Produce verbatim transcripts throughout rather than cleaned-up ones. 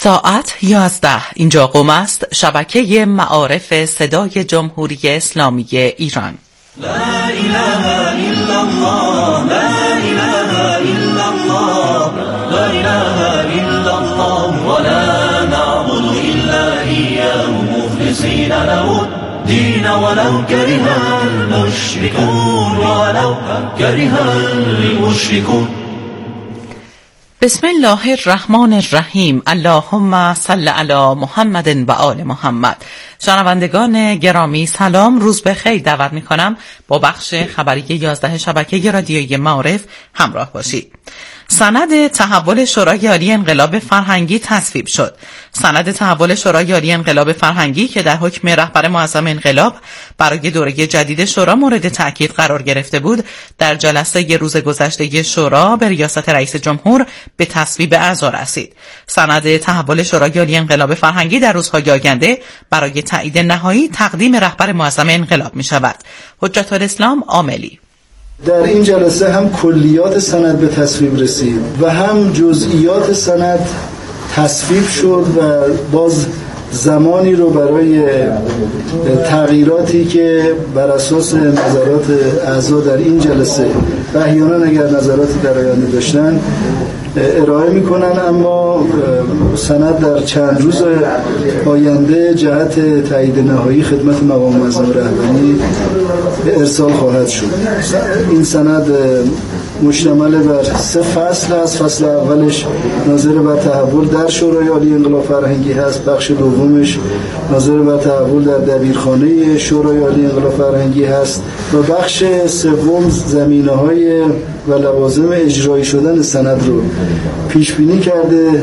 ساعت یازده. اینجا قم است، شبکه معارف صدای جمهوری اسلامی ایران. لا اله الا الله، لا اله الا الله، لا اله الا الله، ولا نعبد الا اياه مخلصين له الدين ولو كره المشركون، ولو كره المشركون. بسم الله الرحمن الرحیم. اللهم صل علی محمد و آل محمد. شنوندگان گرامی سلام، روز بخیر. دعوت میکنم با بخش خبری یازده شبکه رادیویی معارف همراه باشید. سند تحول شورای عالی انقلاب فرهنگی تصویب شد. سند تحول شورای عالی انقلاب فرهنگی که در حکم رهبر معظم انقلاب برای دوره جدید شورا مورد تأکید قرار گرفته بود، در جلسه ی روز گذشته شورا به ریاست رئیس جمهور به تصویب اعضا رسید. سند تحول شورای عالی انقلاب فرهنگی در روزهای آینده برای تایید نهایی تقدیم رهبر معظم انقلاب می شود. حجت الاسلام عاملی: در این جلسه هم کلیات سند به تصویب رسید و هم جزئیات سند تصویب شد و باز زمانی رو برای تغییراتی که بر اساس نظرات اعضا در این جلسه و احیانا اگر نظراتی در آینده داشتن ارائه میکنن، اما سند در چند روز آینده جهت تایید نهایی خدمت مقام معظم رهبری ارسال خواهد شد. این سند مشتمل بر سه فصل است. فصل اولش ناظر بر تحول در شورای عالی انقلاب فرهنگی هست. بخش دومش ناظر بر تحول در دبیرخانه شورای عالی انقلاب فرهنگی هست و بخش سوم زمینه‌های و لوازم اجرایی شدن سند رو پیش بینی کرده.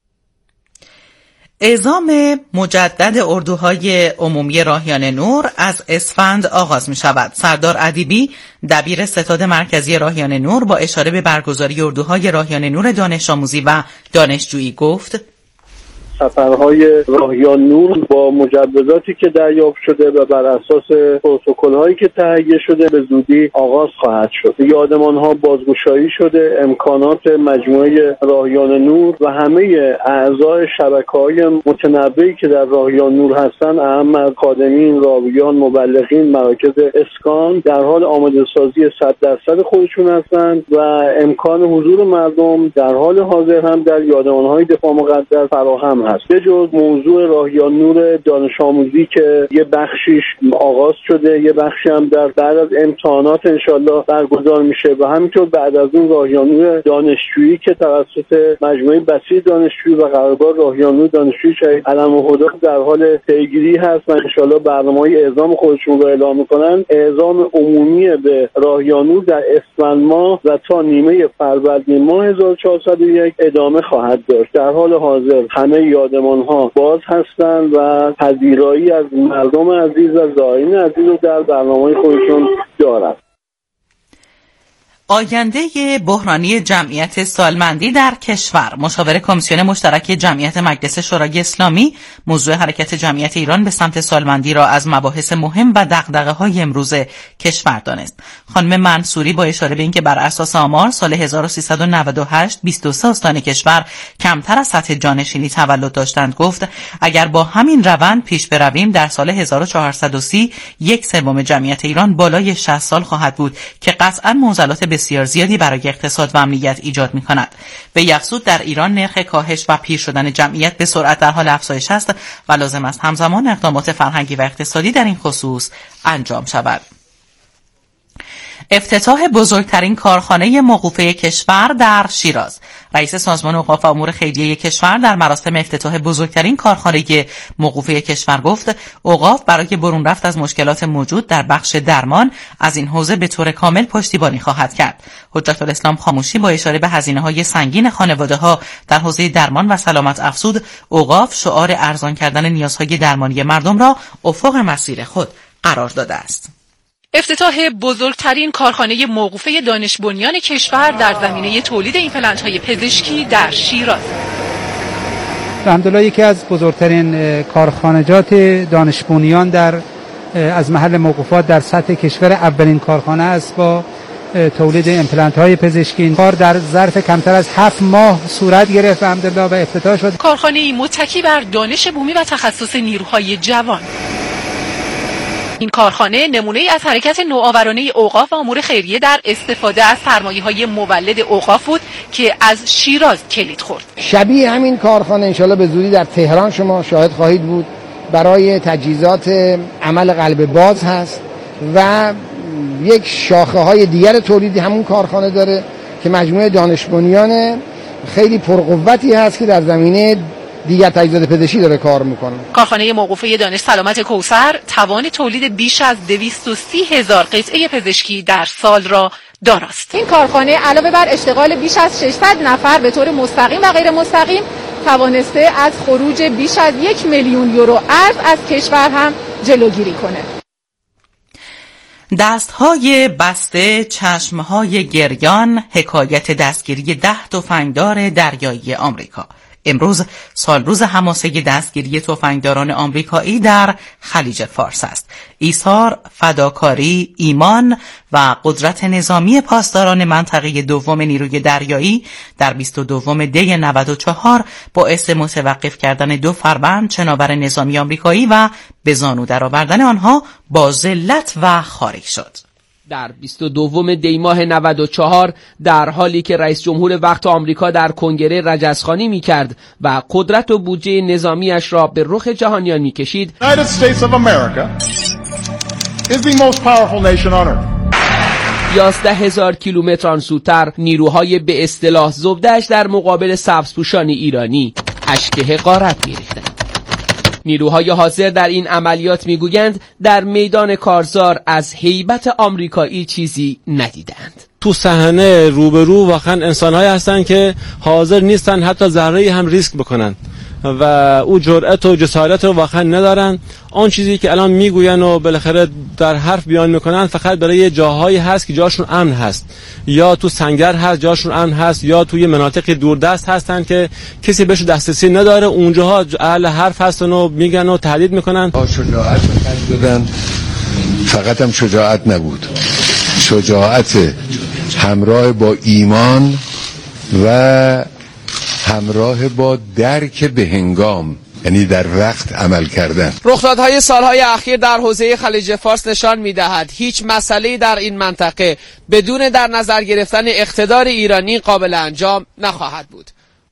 اعزام مجدد اردوهای عمومی راهیان نور از اسفند آغاز می شود. سردار ادیبی دبیر ستاد مرکزی راهیان نور با اشاره به برگزاری اردوهای راهیان نور دانش آموزی و دانشجویی گفت: سفرهای راهیان نور با مجوزاتی که دریافت شده و بر اساس پروتکل‌هایی که تهیه شده به زودی آغاز خواهد شد. یادمان‌ها بازگشایی شده، امکانات مجموعه راهیان نور و همه اعضای شبکه‌های متنوعی که در راهیان نور هستند، اهم از خادمین، راویان، مبلغین، مراکز اسکان، در حال آماده سازی صد درصد خودشون هستند و امکان حضور مردم در حال حاضر هم در یادمان‌های دفاع مقدس فراهم هست. به جز موضوع راهیان نور دانش آموزی که یه بخشیش آغاز شده، یه بخشی هم در بعد از امتحانات انشالله برگزار میشه و همینطور بعد از اون راهیان نور دانشجویی که توسط مجموعه بسیج دانشجویی و قرارگاه راهیان نور دانشجویی شهید علم الهدی در حال پیگیری هست و انشالله برنامه‌های اعزام خودشون رو اعلام میکنن. اعزام عمومی به راهیان نور در اسفند ماه و تا نیمه فروردین ماه هزار و چهارصد و یک ادامه خواهد داشت. در حال حاضر همه یادمان‌ها باز هستند و پذیرایی از مردم عزیز و زائرین عزیز رو در برنامه خودشون دارند. آینده بحرانی جمعیت سالمندی در کشور. مشاور کمیسیون مشترک جمعیت مجلس شورای اسلامی موضوع حرکت جمعیت ایران به سمت سالمندی را از مباحث مهم و دغدغه‌های امروز کشور دانست. خانم منصوری با اشاره به اینکه بر اساس آمار سال هزار و سیصد و نود و هشت بیست و سه استان کشور کمتر از سطح جانشینی تولد داشتند، گفت اگر با همین روند پیش برویم در سال هزار و چهارصد و سی یک سوم جمعیت ایران بالای شصت سال خواهد بود که قطعاً معضلات بسیار زیادی برای اقتصاد و امنیت ایجاد می‌کند. به یقصد در ایران نرخ کاهش و پیر شدن جمعیت به سرعت در حال افزایش است و لازم است همزمان اقدامات فرهنگی و اقتصادی در این خصوص انجام شود. افتتاح بزرگترین کارخانه موقوفه کشور در شیراز. رئیس سازمان اوقاف و امور خیریه کشور در مراسم افتتاح بزرگترین کارخانه موقوفه کشور گفت اوقاف برای برون رفت از مشکلات موجود در بخش درمان از این حوزه به طور کامل پشتیبانی خواهد کرد. حجت الاسلام خاموشی با اشاره به هزینه‌های سنگین خانواده‌ها در حوزه درمان و سلامت افزود اوقاف شعار ارزان کردن نیازهای درمانی مردم را افق مسیر خود قرار داده است. افتتاح بزرگترین کارخانه موقوفه دانش بنیان کشور در زمینه تولید ایمپلنت‌های پزشکی در شیراز. الحمدلله یکی از بزرگترین کارخانجات دانش بنیان در از محل موقوفات در سطح کشور اولین کارخانه است با تولید ایمپلنت های پزشکی. کار در ظرف کمتر از هفت ماه صورت گرفت الحمدلله و افتتاح شد. کارخانه‌ای متکی بر دانش بومی و تخصص نیروهای جوان. این کارخانه نمونه‌ای از حرکت نوآورانه اوقاف و امور خیریه در استفاده از سرمایه‌های مولد اوقاف بود که از شیراز کلید خورد. شبیه همین کارخانه انشالله به زودی در تهران شما شاهد خواهید بود، برای تجهیزات عمل قلب باز هست و یک شاخه های دیگر تولیدی همون کارخانه داره که مجموعه دانش بنیان خیلی پرقوتی هست که در زمینه دیگر تجهیزات پزشکی داره کار میکنه. کارخانه موقوفه دانش سلامت کوثر توان تولید بیش از دویست و سی هزار قطعه پزشکی در سال را داراست. این کارخانه علاوه بر اشتغال بیش از ششصد نفر به طور مستقیم و غیر مستقیم توانسته از خروج بیش از یک میلیون یورو ارز از کشور هم جلوگیری کنه. دستهای بسته، چشمهای گریان، حکایت دستگیری ده تفنگدار دریایی آمریکا. امروز سال روز حماسه دستگیری تفنگداران آمریکایی در خلیج فارس است. ایثار، فداکاری، ایمان و قدرت نظامی پاسداران منطقه دوم نیروی دریایی در بیست و دوم دی نود و چهار باعث متوقف کردن دو فروند شناور نظامی آمریکایی و به زانو درآوردن آنها با ذلت و خواری شد. در بیست و دوم دی ماه نود و چهار در حالی که رئیس جمهور وقت آمریکا در کنگره رجزخوانی می‌کرد و قدرت و بودجه نظامیش را به رخ جهانیان می‌کشید، United States of America is the most powerful nation on earth. یازده هزار کیلومتر آنسوتر نیروهای به اصطلاح زبده‌اش در مقابل سبزپوشان ایرانی اشک حقارت می‌ریختند. نیروهای حاضر در این عملیات میگویند در میدان کارزار از هیبت آمریکایی چیزی ندیدند. تو صحنه روبرو واقعا انسان‌هایی هستن که حاضر نیستن حتی ذره‌ای هم ریسک بکنن و او جرأت و جسارت رو واقعا ندارن. آن چیزی که الان میگوین و بالاخره در حرف بیان میکنن فقط برای جاهایی هست که جاشون امن هست، یا تو سنگر هست جاشون امن هست، یا توی مناطق دوردست هستن که کسی بهش دسترسی نداره. اونجاها اهل حرف هستن و میگن و تهدید میکنن. شجاعت دادن، فقط هم شجاعت نبود، شجاعت همراه با ایمان و همراه با درک به هنگام، یعنی در وقت عمل کردن. رخدادهای سالهای اخیر در حوزه خلیج فارس نشان می‌دهد هیچ مسئله‌ای در این منطقه بدون در نظر گرفتن اقتدار ایرانی قابل انجام نخواهد بود.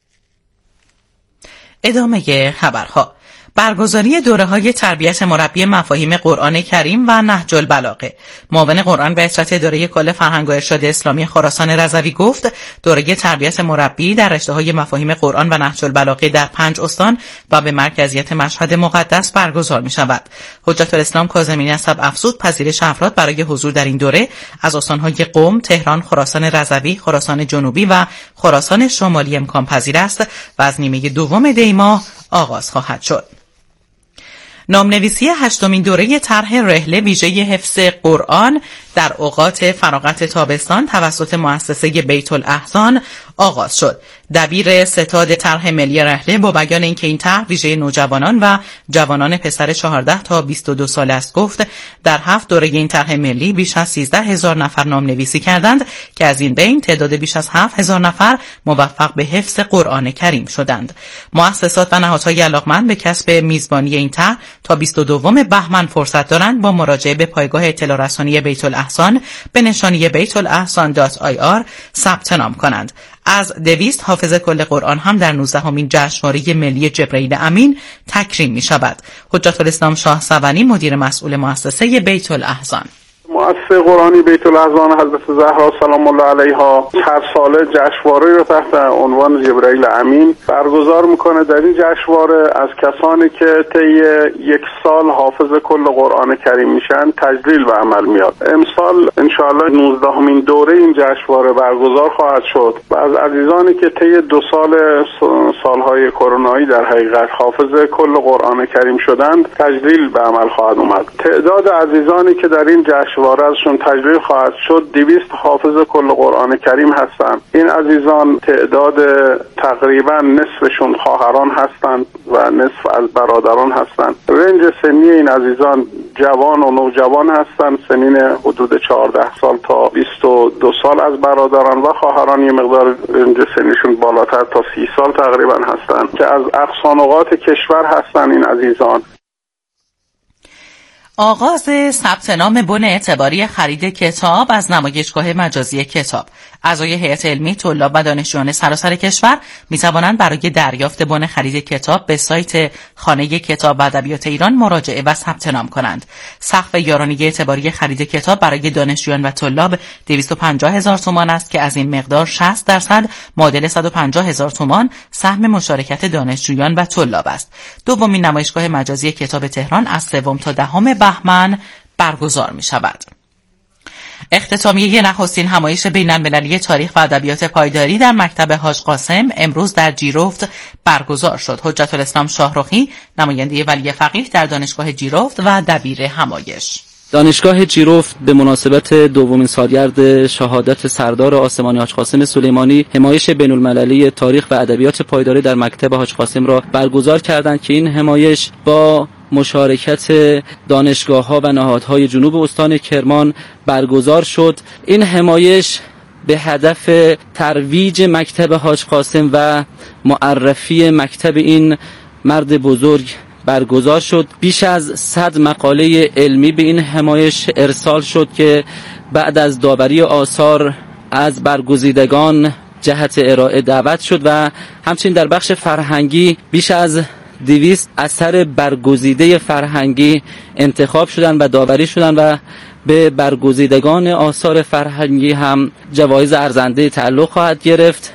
ادامه خبرها. برگزاری دوره‌های تربیت مربی مفاهیم قرآن کریم و نهج البلاغه. معاون قرآن به اطاعت اداره کل فرهنگ و ارشاد اسلامی خراسان رضوی گفت دوره تربیت مربی در رشته‌های مفاهیم قرآن و نهج البلاغه در پنج استان و به مرکزیت مشهد مقدس برگزار می‌شود. حجت الاسلام کاظمی نسب افزود پذیرش افراد برای حضور در این دوره از استان‌های قم، تهران، خراسان رضوی، خراسان جنوبی و خراسان شمالی امکان پذیر است و از نیمه دوم دی ماه آغاز خواهد شد. نامنویسی هشتمین دوره طرح رحله ویژه حفظ قرآن در اوقات فراغت تابستان توسط مؤسسه بیت الاحزان آغاز شد. دبیر ستاد طرح ملی رحله با بیان اینکه این طرح ویژه نوجوانان و جوانان پسر چهارده تا بیست و دو ساله است گفت در هفت دوره این طرح ملی بیش از سیزده هزار نفر نامنویسی کردند که از این بین تعداد بیش از هفت هزار نفر موفق به حفظ قرآن کریم شدند. مؤسسات و نهادهای علاقمند به کسب میزبانی این طرح تا بیست و دوم بهمن فرصت دارند با مراجعه به پایگاه اطلاع رسانی بیت الاحزان به نشانی بیت الاحزان دات آی آر ثبت نام کنند. از دویست حافظ کل قرآن هم در نوزدهمین جشنواره ملی جبرئیل امین تکریم می شود. حجت الاسلام شاه سوانی مدیر مسئول مؤسسه بیت الاحزان. مؤسسه قرآنی بیت الاحزان حضرت زهرا سلام الله علیها هر ساله جشنواره رو تحت عنوان جبرئیل امین برگزار میکنه. در این جشنواره از کسانی که طی یک سال حافظ کل قرآن کریم میشن تجلیل به عمل میاد. امسال انشاءالله نوزدهمین دوره این جشنواره برگزار خواهد شد و از عزیزانی که طی دو سال سالهای کرونایی در حقیقت حافظ کل قرآن کریم شدند تجلیل به عمل خواهد اومد. تعداد عزیزانی که در این جشنواره گوشواره ازشون تجلیل خواهد شد. دویست حافظ کل قرآن کریم هستند. این عزیزان تعداد تقریبا نصفشون خواهران هستند و نصف از برادران هستند. رنج سنی این عزیزان جوان و نوجوان هستند، سنین حدود چهارده سال تا بیست و دو سال از برادران و خواهران یه مقدار رنج سنیشون بالاتر تا سی سال تقریبا هستند که از اقصا نقاط کشور هستند این عزیزان. آغاز ثبت نام بن اعتباری خرید کتاب از نمایشگاه مجازی کتاب. اعضای هیئت علمی، طلاب و دانشجویان سراسر کشور می توانند برای دریافت بن خرید کتاب به سایت خانه کتاب و ادبیات ایران مراجعه و ثبت نام کنند. سقف یارانه اعتباری خرید کتاب برای دانشجویان و طلاب دویست و پنجاه هزار تومان است که از این مقدار شصت درصد معادل صد و پنجاه هزار تومان سهم مشارکت دانشجویان و طلاب است. دومین نمایشگاه مجازی کتاب تهران از سوم تا دهم بهمن برگزار می شود. اختتامیه نخستین همایش بین‌المللی تاریخ و ادبیات پایداری در مکتب حاج قاسم امروز در جیرفت برگزار شد. حجت الاسلام شاهرخی، نماینده ولی فقیه در دانشگاه جیرفت و دبیر همایش. دانشگاه جیرفت به مناسبت دومین سالگرد شهادت سردار آسمانی حاج قاسم سلیمانی همایش بین‌المللی تاریخ و ادبیات پایداری در مکتب حاج قاسم را برگزار کردند که این همایش با مشارکت دانشگاه‌ها و نهادهای جنوب استان کرمان برگزار شد. این همایش به هدف ترویج مکتب حاج قاسم و معرفی مکتب این مرد بزرگ برگزار شد. بیش از صد مقاله علمی به این همایش ارسال شد که بعد از داوری آثار از برگزیدگان جهت ارائه دعوت شد و همچنین در بخش فرهنگی بیش از دویست اثر برگزیده فرهنگی انتخاب شدند و داوری شدند و به برگزیدگان آثار فرهنگی هم جوایز ارزنده تعلق خواهد گرفت.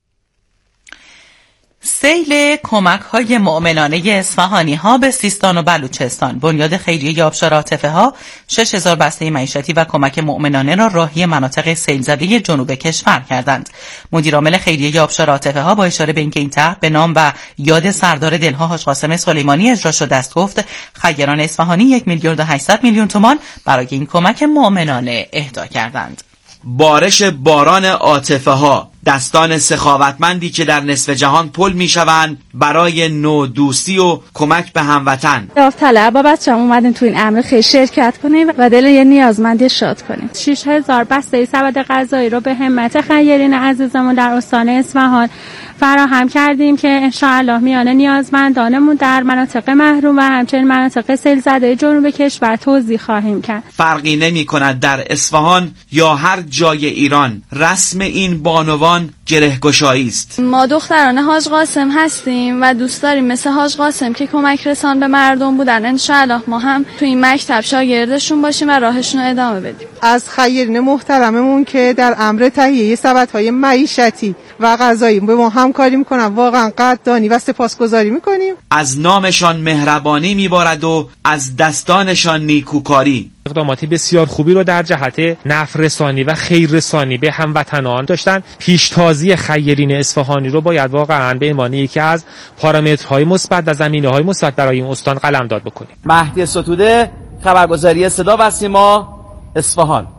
سیل کمک‌های مؤمنانه اصفهانی‌ها به سیستان و بلوچستان. بنیاد خیریه آبشار عاطفه ها شش هزار بسته معیشتی و کمک مؤمنانه را راهی مناطق سیل‌زده جنوب کشور کردند. مدیر عامل خیریه آبشار عاطفه ها با اشاره به اینکه این طرح به نام و یاد سردار دلها حاج قاسم سلیمانی اجرا شده است گفت خیران اصفهانی یک میلیارد و هشتصد میلیون تومان برای این کمک مؤمنانه اهدا کردند. بارش باران عاطفه ها، دستان سخاوتمندی که در نصف جهان پل می شوند برای نو دوستی و کمک به هموطن. داوطلب با بچه‌ام اومدیم تو این امر خیلی شرکت کنیم و دل یه نیازمندی شاد کنیم. شش هزار بسته سبد غذایی رو به همت خیرین عزیزمون در استان اصفهان فراهم کردیم که انشاءالله میان نیازمندانمون در مناطق محروم و همچنین مناطق سیل‌زده جنوب کشور توزیع خواهیم کرد. فرقی نمی کند در اصفهان یا هر جای ایران، رسم این بانوان گره‌گشایی است. ما دختران حاج قاسم هستیم و دوست داریم مثل حاج قاسم که کمک رسان به مردم بودن انشاءالله ما هم تو این مکتب شاگردشون باشیم و راهشون رو ادامه بدیم. از خیرین محترممون که در امر تهیه سبدهای معیشتی و غذایی به ما همکاری میکنن واقعا قدردانی و سپاسگزاری میکنیم. از نامشان مهربانی میبارد و از دستانشان نیکوکاری. اقداماتی بسیار خوبی رو در جهت نفع رسانی و خیر رسانی به هموطنان داشتن. پیشتازی خیرین اصفهانی رو باید واقعا به عنوان یکی از پارامترهای مثبت و زمینه‌های مثبت برای این استان قلمداد بکنیم. مهدی ستوده، خبرگزاری صدا و سیما، اصفهان.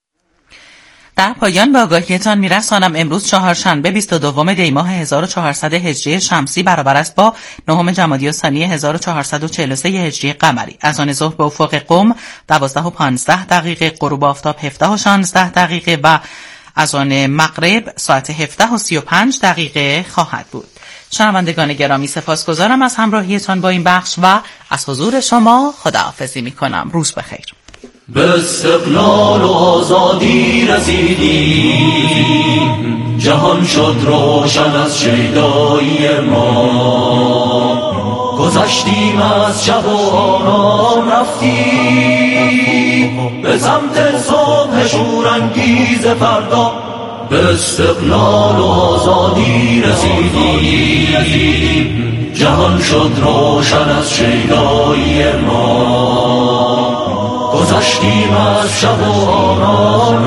در پایان به آگاهیتان میرسانم امروز چهارشنبه بیست و دوم دی ماه هزار و چهارصد هجری شمسی برابر است با نهم جمادی الثانی هزار و چهارصد و چهل و سه هجری قمری. از آن ظهر به افق قم دوازده و پانزده دقیقه، غروب آفتاب هفده و شانزده دقیقه و از آن مغرب ساعت هفده و سی و پنج دقیقه خواهد بود. شنوندگان گرامی سپاسگزارم از همراهیتان با این بخش و از حضور شما خداحافظی میکنم. روز بخیر. به استقلال و آزادی رسیدیم، جهان شد روشن از شیدایی ما. گذشتیم از شب و آرام رفتیم به سمت صبح شورانگیز فردا. به استقلال و آزادی رسیدیم، جهان شد روشن از شیدایی ما. گذشتیم از شب و آرام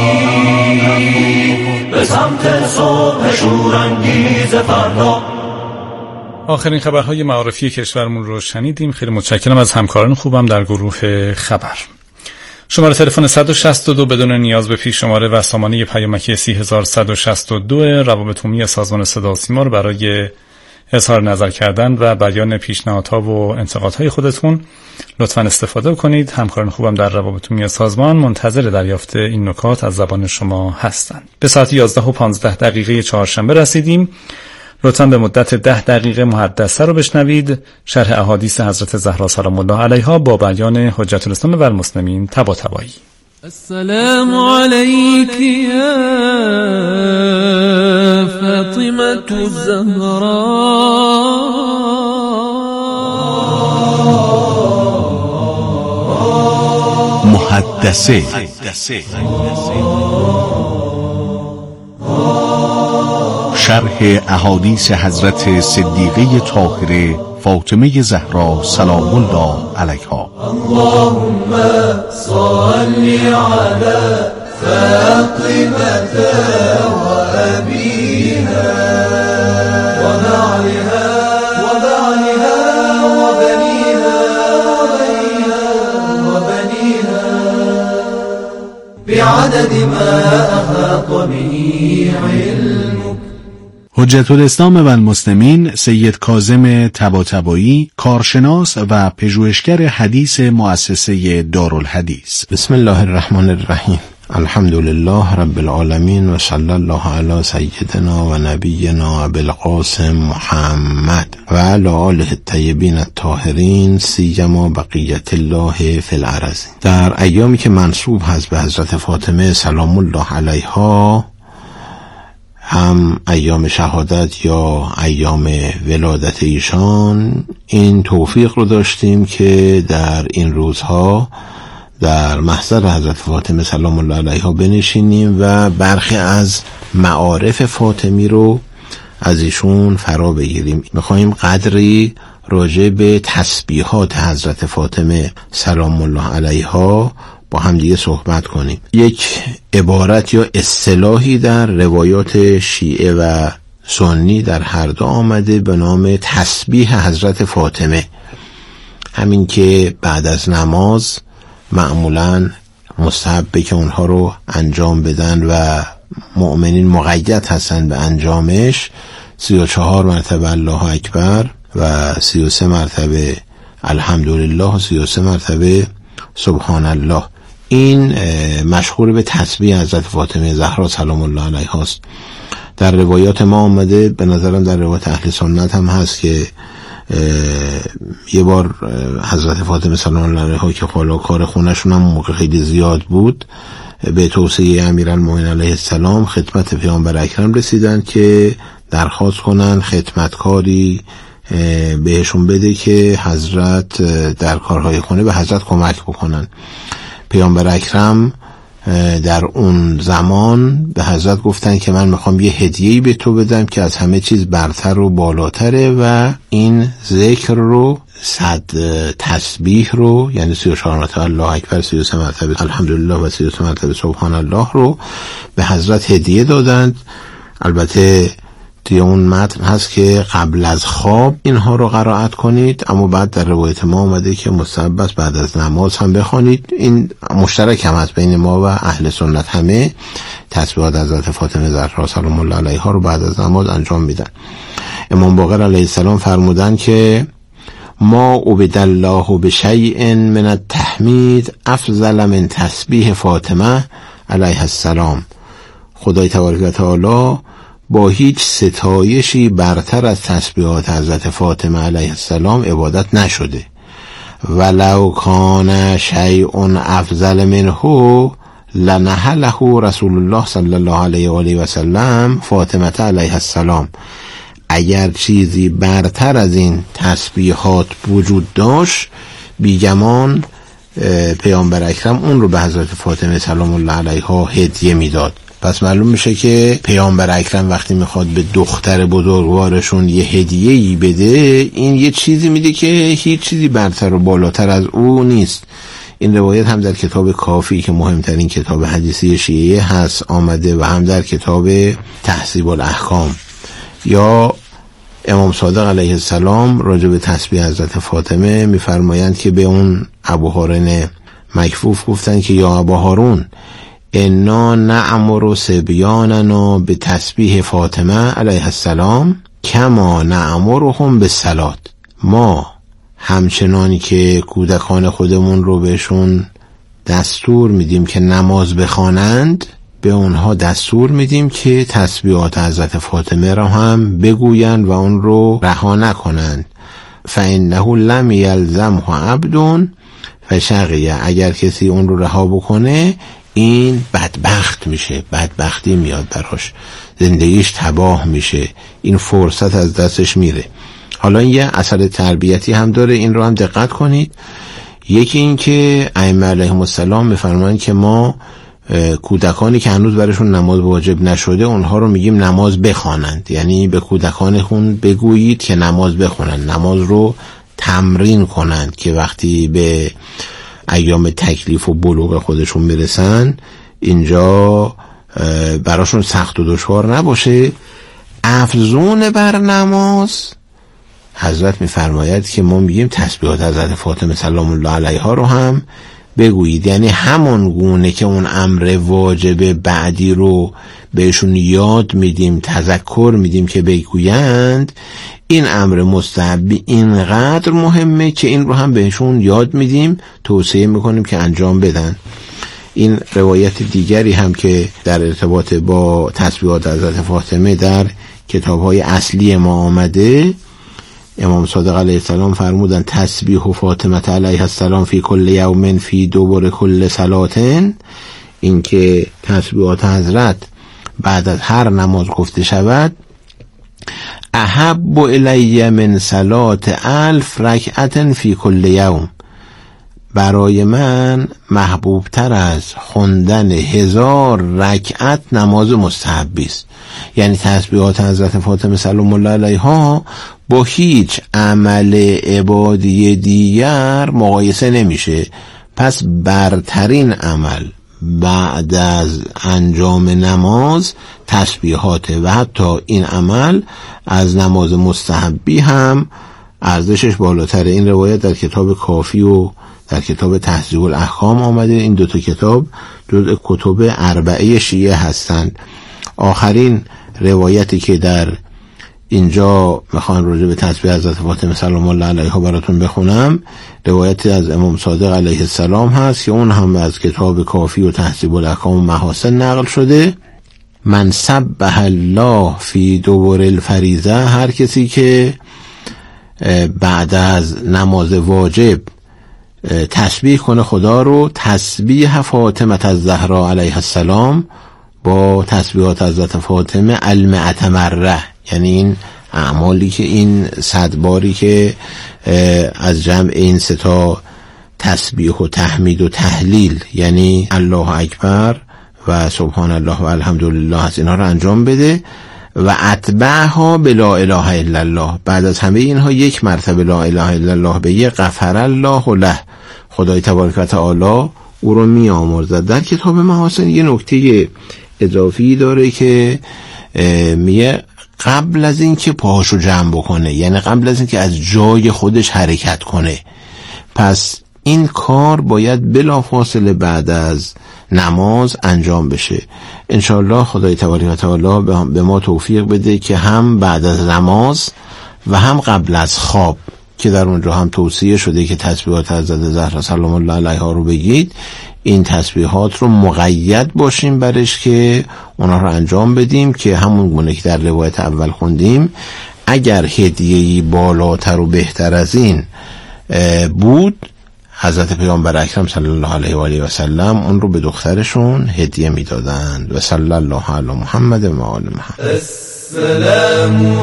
رفتیم به سمت صبح شورانگیز فردا. آخرین خبرهای معارفی کشورمون رو شنیدیم. خیلی متشکرم از همکاران خوبم در گروه خبر. شماره تلفن صد و شصت و دو بدون نیاز به پیش شماره و سامانه پیامکی سی و صد و شصت و دو روابط عمومی سازمان صدا و سیما رو برای اظهار نظر کردن و بیان پیشنهادها و انتقادهای خودتون لطفاً استفاده کنید. همکاران خوبم در روابط عمومی سازمان منتظر دریافت این نکات از زبان شما هستند. به ساعت یازده و پانزده دقیقه چهارشنبه رسیدیم. لطفاً به مدت ده دقیقه محدثه رو بشنوید. شرح احادیث حضرت زهرا سلام الله علیها با بیان حجت الاسلام و المسلمین طباطبایی. السلام عليك يا فاطمة الزهراء محدثه شرح احادیث حضرت صدیقه طاهره فاطمه زهرا سلام الله علیها. اللهم صل على فاطمة وأبيها ونعلها وبعلها وبنيها وبنيها بعدد ما أحاط به علمك. حجت الاسلام و المسلمین سید کاظم طباطبایی، کارشناس و پژوهشگر حدیث مؤسسه دارالحدیث. بسم الله الرحمن الرحیم. الحمد لله رب العالمین و صلی الله علی سیدنا و نبینا ابوالقاسم محمد و علی آله الطیبین الطاهرین سیما بقیت الله فی الارض. در ایامی که منسوب هست به حضرت فاطمه سلام الله علیها، هم ایام شهادت یا ایام ولادت ایشان، این توفیق رو داشتیم که در این روزها در محضر حضرت فاطمه سلام الله علیها بنشینیم و برخی از معارف فاطمی رو از ایشون فرا بگیریم. میخواییم قدری راجع به تسبیحات حضرت فاطمه سلام الله علیها با هم دیگه صحبت کنیم. یک عبارت یا اصطلاحی در روایات شیعه و سنی در هر دو آمده به نام تسبیح حضرت فاطمه. همین که بعد از نماز معمولاً مستحبه که اونها رو انجام بدن و مؤمنین مقید هستن به انجامش. سی و چهار مرتبه الله اکبر و سی و سه مرتبه الحمدلله و سی و سه مرتبه سبحان الله. این مشهور به تسبیح حضرت فاطمه زهرا سلام الله علیها است. در روایات ما آمده، به نظرم در روایات اهل سنت هم هست که یه بار حضرت فاطمه سلام الله علیها که حالا کار خونشون هم موقع خیلی زیاد بود، به توصیه امیرالمومنین علیه السلام خدمت پیامبر اکرم رسیدن که درخواست کنن خدمتکاری بهشون بده که حضرت در کارهای خونه به حضرت کمک بکنن. پیامبر اکرم در اون زمان به حضرت گفتن که من میخوام یه هدیه‌ای به تو بدم که از همه چیز برتر و بالاتره و این ذکر رو، صد تسبیح رو، یعنی سی و چهار مرتبه الله اکبر، سی و سه مرتبه الحمدلله و سی و سه مرتبه سبحان الله رو به حضرت هدیه دادند. البته توی اون متن هست که قبل از خواب اینها رو قرائت کنید، اما بعد در روایت ما اومده که مستحب است بعد از نماز هم بخونید. این مشترک هم هست بین ما و اهل سنت، همه تسبیحات حضرت فاطمه زهرا سلام الله علیها رو بعد از نماز انجام میدن. امام باقر علیه السلام فرمودن که ما عبد الله بشیء من التحمید افضل من تسبیح فاطمه علیها السلام. خدای تبارک و تعالی با هیچ ستایشی برتر از تسبیحات حضرت فاطمه علیه السلام عبادت نشده. ولو کان شیء افضل منه لنهله رسول الله صلی الله علیه و آله و سلم فاطمه علیها السلام. اگر چیزی برتر از این تسبیحات وجود داشت، بیگمان پیامبر اکرم اون رو به حضرت فاطمه سلام الله علیها هدیه میداد. پس معلوم میشه که پیامبر اکرم وقتی میخواد به دختر بزرگوارشون یه هدیه‌ای بده، این یه چیزی میده که هیچ چیزی برتر و بالاتر از او نیست. این روایت هم در کتاب کافی که مهمترین کتاب حدیثی شیعه هست آمده و هم در کتاب تهذیب الاحکام. یا امام صادق علیه السلام راجع به تسبیح حضرت فاطمه میفرمایند که به اون ابو هارن مکفوف گفتن که یا ابا هارون انا نأمر صبیاننا به تسبیح فاطمه علیه السلام کما نأمرهم به صلات. ما همچنانی که کودکان خودمون رو بهشون دستور میدیم که نماز بخوانند، به اونها دستور میدیم که تسبیحات حضرت فاطمه را هم بگویند و اون رو رها نکنند. فانه لم یلزمه عبد فشقیه، اگر کسی اون رو رها بکنه این بدبخت میشه، بدبختی میاد براش، زندگیش تباه میشه، این فرصت از دستش میره. حالا یه اثر تربیتی هم داره، این رو هم دقت کنید. یکی این که ائمه علیهم السلام میفرمایند که ما کودکانی که هنوز برشون نماز واجب نشده اونها رو میگیم نماز بخوانند، یعنی به کودکانشون بگویید که نماز بخونند، نماز رو تمرین کنند که وقتی به ایام تکلیف و بلوغ خودشون میرسن اینجا براشون سخت و دشوار نباشه. افزون بر نماز حضرت میفرماید که ما میگیم تسبیحات حضرت فاطمه سلام الله علیها رو هم بگویید، یعنی همون گونه که اون امر واجب بعدی رو بهشون یاد میدیم، تذکر میدیم که بگویند، این امر مستحبی اینقدر مهمه که این رو هم بهشون یاد میدیم، توصیه میکنیم که انجام بدن. این روایت دیگری هم که در ارتباط با تسبیحات حضرت فاطمه در کتاب‌های اصلی ما آمده، امام صادق علیه السلام فرمودن تسبیح و فاطمه علیه السلام فی کل یوم فی دوبر کل صلاتن، این که تسبیحات حضرت بعد از هر نماز گفته شود، احب الی من صلات الف رکعت فی کل یوم، برای من محبوب تر از خوندن هزار رکعت نماز مستحبی است. یعنی تسبیحات حضرت فاطمه سلام الله علیها با هیچ عمل عبادی دیگر مقایسه نمیشه. پس برترین عمل بعد از انجام نماز تسبیحاته و حتی این عمل از نماز مستحبی هم ارزشش بالاتره. این روایت در کتاب کافی و در کتاب تهذیب الاحکام آمده. این دو تا کتاب جزء کتب اربعه شیعه هستند. آخرین روایتی که در اینجا میخوام راجع به تسبیح حضرت فاطمه سلام الله علیها براتون بخونم، روایتی از امام صادق علیه السلام هست که اون هم از کتاب کافی و تهذیب الاحکام و محاسن نقل شده. من سبح الله فی دوبر الفریضه، هر کسی که بعد از نماز واجب تسبیح کنه خدا رو، تسبیح فاطمه الزهرا علیها السلام با تسبیحات حضرت فاطمه المئة مره، یعنی این اعمالی که این صد باری که از جمع این سه تا تسبیح و تحمید و تهلیل، یعنی الله اکبر و سبحان الله و الحمدلله هست، اینا رو انجام بده و اتبعها بلا اله الا الله، بعد از همه اینها یک مرتبه لا اله الا الله بگه، غفر الله له، خدای تبارک و تعالی او رو می آمرزد. در کتاب محاسن یه نکته اضافی داره که میگه قبل از این که پاهاشو جمع بکنه، یعنی قبل از این که از جای خودش حرکت کنه، پس این کار باید بلافاصله بعد از نماز انجام بشه. انشاءالله خدای تبارک و تعالی به ما توفیق بده که هم بعد از نماز و هم قبل از خواب که در اونجا هم توصیه شده که تسبیحات حضرت زهرا سلام الله علیها رو بگید، این تسبیحات رو مقید باشیم برش که اونا رو انجام بدیم که همون گونه که در روایت اول خوندیم، اگر هدیه‌ای بالاتر و بهتر از این بود حضرت پیامبر اکرم صلی الله علیه و آله و سلم اون رو به دخترشون هدیه میدادند. و صلی الله علی محمد و آل محمد. السلام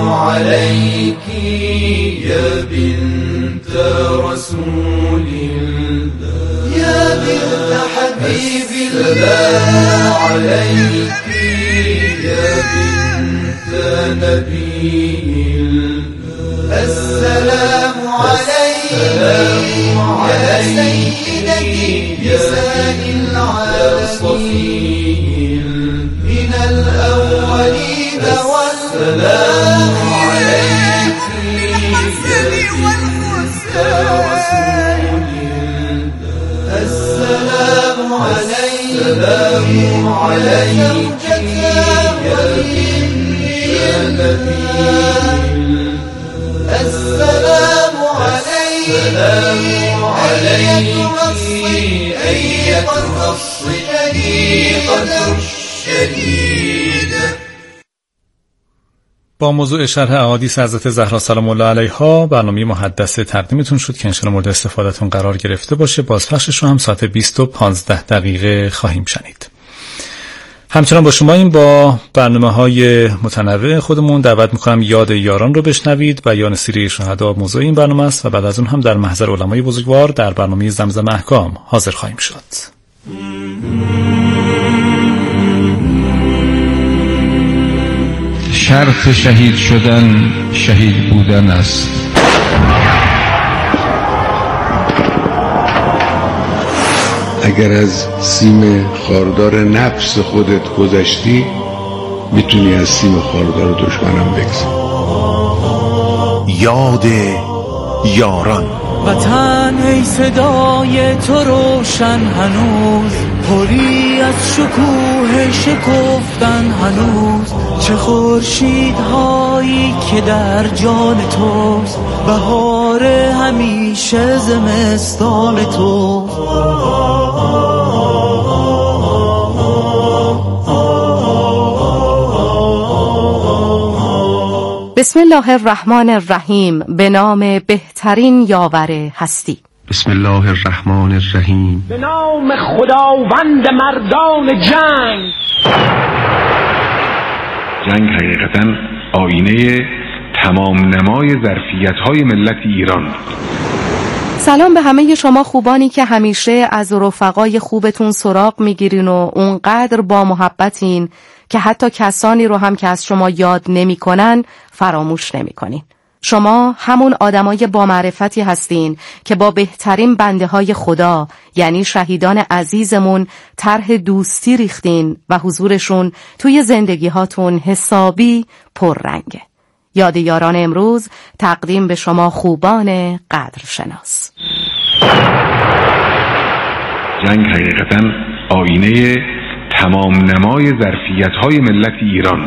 علیکی یا بنت رسول الله یا بنت حبیب الله علیکی یا بنت نبی الله السلام علیکی یا سیدتی نساء العالمین من الاولین والسلام عليك يا بنت رسول الله السلام السلام عليك يا بنت نبي السلام عليك أيتها الصديقة الشديدة. با موضوع شرح احادیث حضرت زهرا سلام الله علیها برنامه محدث تقدیمتون شد که انشاءالله مورد استفادهتون قرار گرفته باشه. بازپخشش رو هم ساعت بیست و پانزده دقیقه خواهیم شنید. همچنان با شما این با برنامه‌های متنوع خودمون دعوت می‌کنم یاد یاران رو بشنوید. بیان سیره شهدا موضوع این برنامه است و بعد از اون هم در محضر علمای بزرگوار در برنامه زمزم احکام حاضر خواهیم شد. شرط شهید شدن شهید بودن است. اگر از سیم خاردار نفس خودت گذشتی میتونی از سیم خاردار دشمنم بگذری. یاد یاران. وطن ای صدای تو روشن هنوز، پری از شکوه شکفتن هنوز، چه خورشیدهایی که در جان توست، بهار همیشه زمستان توست. بسم الله الرحمن الرحیم. به نام بهترین یاور هستی. بسم الله الرحمن الرحیم. به نام خداوند مردان جنگ. جنگ حقیقتاً آینه تمام نمای ظرفیت‌های ملت ایران. سلام به همه شما خوبانی که همیشه از رفقای خوبتون سراغ میگیرین و اونقدر با محبتین که حتی کسانی رو هم که از شما یاد نمی کنن فراموش نمی کنین. شما همون آدمای با معرفتی هستین که با بهترین بنده های خدا یعنی شهیدان عزیزمون طرح دوستی ریختین و حضورشون توی زندگی هاتون حسابی پررنگه. یاد یاران امروز تقدیم به شما خوبان قدرشناس. جنگ حقیقتاً آینه تمام نمای ظرفیت‌های ملت ایران.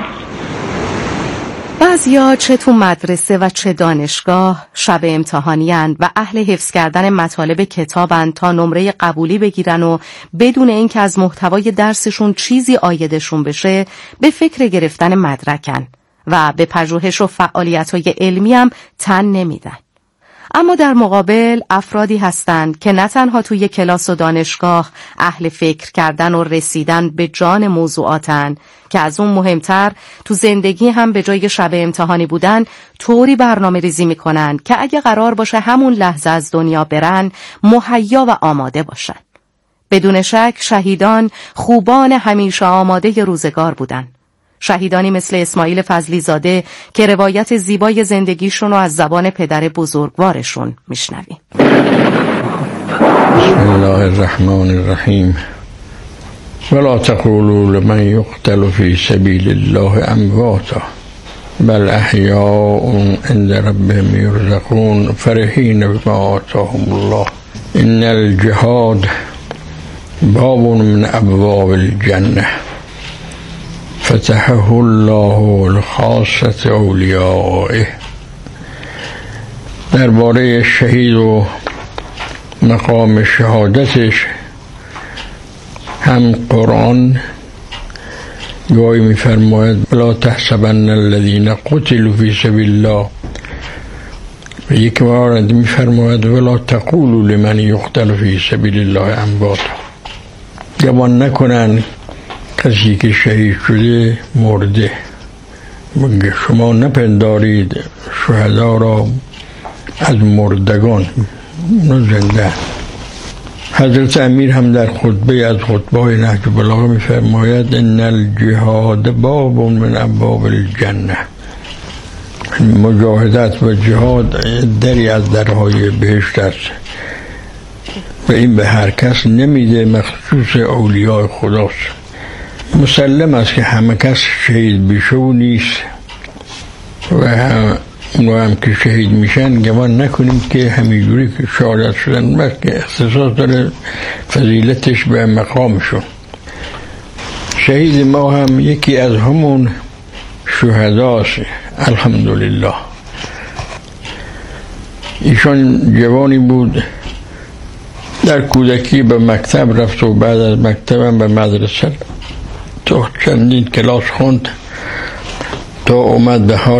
بعضیا چه تو مدرسه و چه دانشگاه شب امتحانی‌اند و اهل حفظ کردن مطالب کتابن تا نمره قبولی بگیرن و بدون اینکه از محتوای درسشون چیزی عایدشون بشه به فکر گرفتن مدرکن و به پژوهش و فعالیت‌های علمی هم تن نمیدن. اما در مقابل افرادی هستند که نه تنها توی کلاس و دانشگاه اهل فکر کردن و رسیدن به جان موضوعاتن که از اون مهمتر تو زندگی هم به جای شب امتحانی بودن طوری برنامه ریزی میکنن که اگه قرار باشه همون لحظه از دنیا برن مهیا و آماده باشن. بدون شک شهیدان خوبان همیشه آماده روزگار بودن. شهیدانی مثل اسماعیل فضلی زاده که روایت زیبای زندگیشون رو از زبان پدر بزرگوارشون میشنویم. بسم الله الرحمن الرحیم. ولا تقولوا لمن يقتل في سبيل الله امواتا بل احیاء عند ربهم يرزقون فرحين بما آتاهم الله ان الجهاد باب من ابواب الجنه فتحه الله لخاصة اولیائه. درباره شهید و مقام شهادتش هم قرآن گاهی می‌فرماید ولا تحسبن الذين قتلوا في سبيل الله، و یک بار می‌فرماید ولا تقولوا لمن يقتل في سبيل الله امواتا. گمان نکنن کسی که شهید شده مرده. شما نپندارید شهدا را از مردگان، اونا زنده. حضرت امیر هم در خطبه از خطبه‌های نهج البلاغه می‌فرماید ان الجهاد باب من ابواب الجنه. مجاهدت و جهاد دری از درهای بهشت است و این به هر کس نمیده، مخصوص اولیاء خداست. مسلم است که همه کس شهید بشه و نیست و هم اونو هم که شهید میشن گمان نکنیم که همینجوری که شهادت شدن بس که اختصاص داره فضیلتش به مقامشون. شهید ما هم یکی از همون شهداست الحمدلله. ایشان جوانی بود، در کودکی به مکتب رفت و بعد از مکتب هم به مدرسه تو چندین کلاس خوند تا اومد به حال